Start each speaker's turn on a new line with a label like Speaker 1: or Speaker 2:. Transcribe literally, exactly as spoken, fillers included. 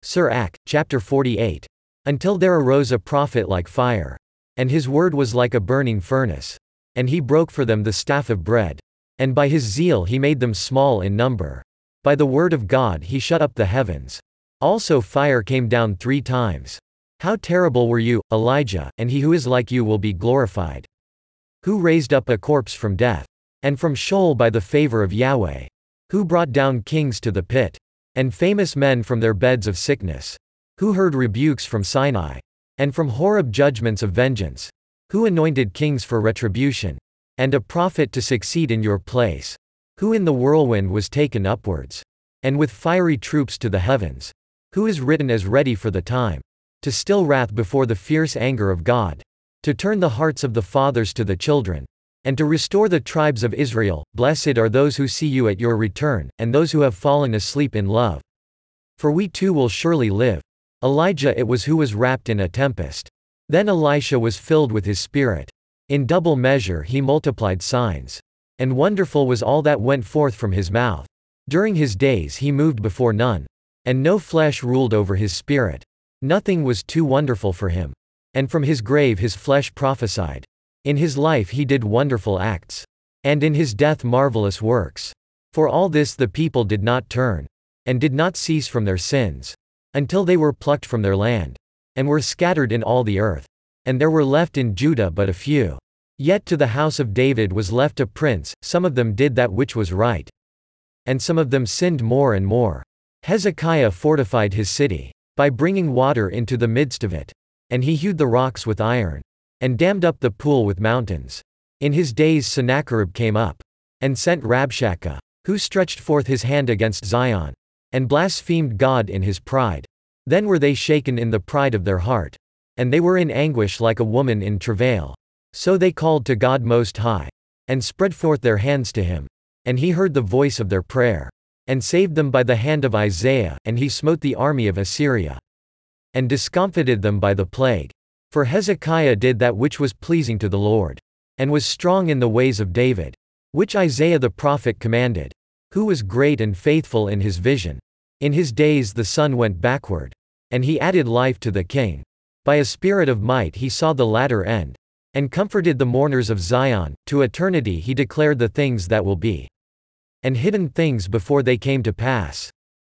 Speaker 1: Sirach, chapter forty-eight. Until there arose a prophet like fire. And his word was like a burning furnace. And he broke for them the staff of bread. And by his zeal he made them small in number. By the word of God he shut up the heavens. Also fire came down three times. How terrible were you, Elijah, and he who is like you will be glorified. Who raised up a corpse from death? And from Sheol by the favor of Yahweh. Who brought down kings to the pit? And famous men from their beds of sickness. Who heard rebukes from Sinai? And from Horeb judgments of vengeance. Who anointed kings for retribution? And a prophet to succeed in your place? Who in the whirlwind was taken upwards? And with fiery troops to the heavens? Who is written as ready for the time? To still wrath before the fierce anger of God. To turn the hearts of the fathers to the children. And to restore the tribes of Israel. Blessed are those who see you at your return, and those who have fallen asleep in love. For we too will surely live. Elijah it was who was wrapped in a tempest. Then Elisha was filled with his spirit. In double measure he multiplied signs. And wonderful was all that went forth from his mouth. During his days he moved before none. And no flesh ruled over his spirit. Nothing was too wonderful for him. And from his grave his flesh prophesied. In his life he did wonderful acts. And in his death marvelous works. For all this the people did not turn. And did not cease from their sins. Until they were plucked from their land. And were scattered in all the earth. And there were left in Judah but a few. Yet to the house of David was left a prince, some of them did that which was right. And some of them sinned more and more. Hezekiah fortified his city. By bringing water into the midst of it. And he hewed the rocks with iron. And dammed up the pool with mountains. In his days Sennacherib came up. And sent Rabshakeh. Who stretched forth his hand against Zion. And blasphemed God in his pride. Then were they shaken in the pride of their heart. And they were in anguish like a woman in travail. So they called to God Most High. And spread forth their hands to him. And he heard the voice of their prayer. And saved them by the hand of Isaiah, and he smote the army of Assyria. And discomfited them by the plague. For Hezekiah did that which was pleasing to the Lord. And was strong in the ways of David. Which Isaiah the prophet commanded. Who was great and faithful in his vision. In his days the sun went backward. And he added life to the king. By a spirit of might he saw the latter end. And comforted the mourners of Zion. To eternity he declared the things that will be. And hidden things before they came to pass.